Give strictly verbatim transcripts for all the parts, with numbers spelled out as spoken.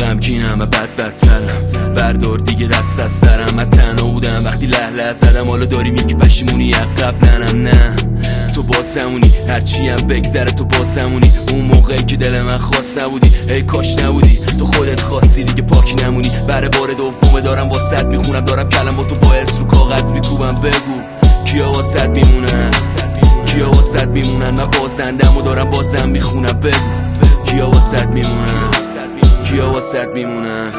غمگینم و بد بدترم، بردار دیگه دست از سرم. من تنها بودم وقتی له له زدم، حالا داریم یک پشیمونی قبلنم. نه تو باسمونی، هرچی هم بگذره تو باسمونی. اون موقعی که دل من خواست نبودی، ای کاش نبودی. تو خودت خواستی دیگه پاکی نمونی. برای بار دومه دارم واسط میخونم، دارم کلماتو با ارس رو کاغذ میکوبم. بگو کیا واسط میمونن، کیا واسط میمونن. من بازندم و دارم بازم میخونم. بگو کیا واسط میمونن، کیا واسط میمونن.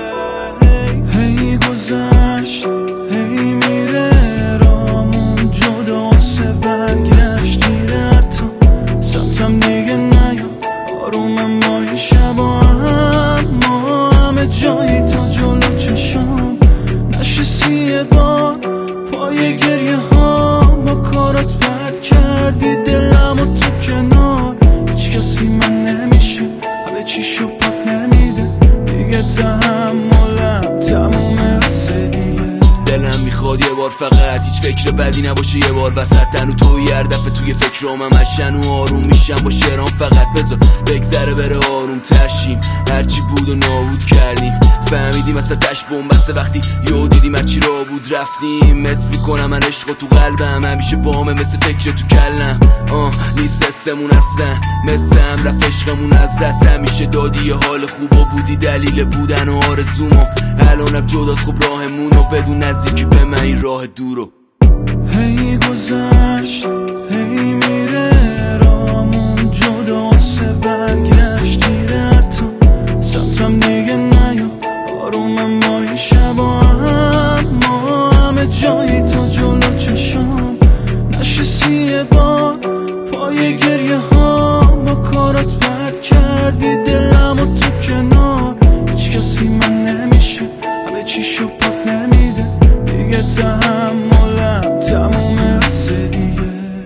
هی گذشت هی میره رامون، جداسه برگشت میره حتی سمتم دیگه نیا. آرومم با این شبا اما همه جایی تا جلو چشم نشستی یه بار پای گریه ها. با کارات فرد کردی دلم و تو کنار، هیچ کسی من نمیشه، همه چی شو پاک نمیده دیگه. تحملم تمومه واسه دیگه. دلم میخواد یه بار فقط هیچ فکر بدی نباشه، یه بار وسط تنو توی هر دفعه توی فکرام هم اشن و آروم میشم با شعرام. فقط بذار بگذره بره آروم ترشیم، هرچی بود و نابود کردیم. فهمیدیم اصلا تش بومبسته وقتی یهو دیدیم هرچی را بود رفتیم. مس میکنم من عشق تو قلبم، همیشه بامه مثل فکر تو کلم. آه نیست حسمون اصلا مثل هم رفت عشقمون از دست. همیشه دادی یه حال خوب و بودی دلیل بودن و آرزومو. الانم جداست خب راهمونو، بدون نزدیکی به من این راه دورو. هی گذشت هی میره رامون، جداسه برگشت میره حتی سمتم دیگه نیا. آرومم با این شبا اما همه جایی تا جلو چشم نشستی یه بار پای گریه ها. با کارات فرد کردی دلم و تو کنار، هیچ کسی من نمیشه، همه چی شو پاک نمیده دیگه. تحملم تمومه واسه دیگه.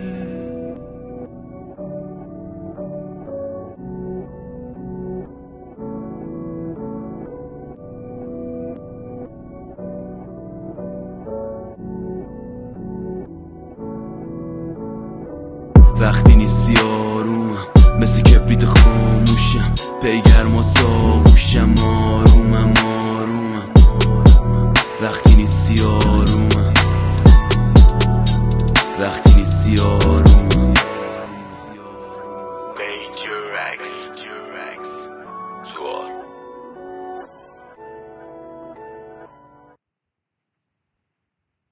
وقتی نیستی آرومم مثل کبریت خاموشم، پیگرماس آغوشم. آرومم آرومم وقتی نیستی آرومم، وقتی نیستی آرومم.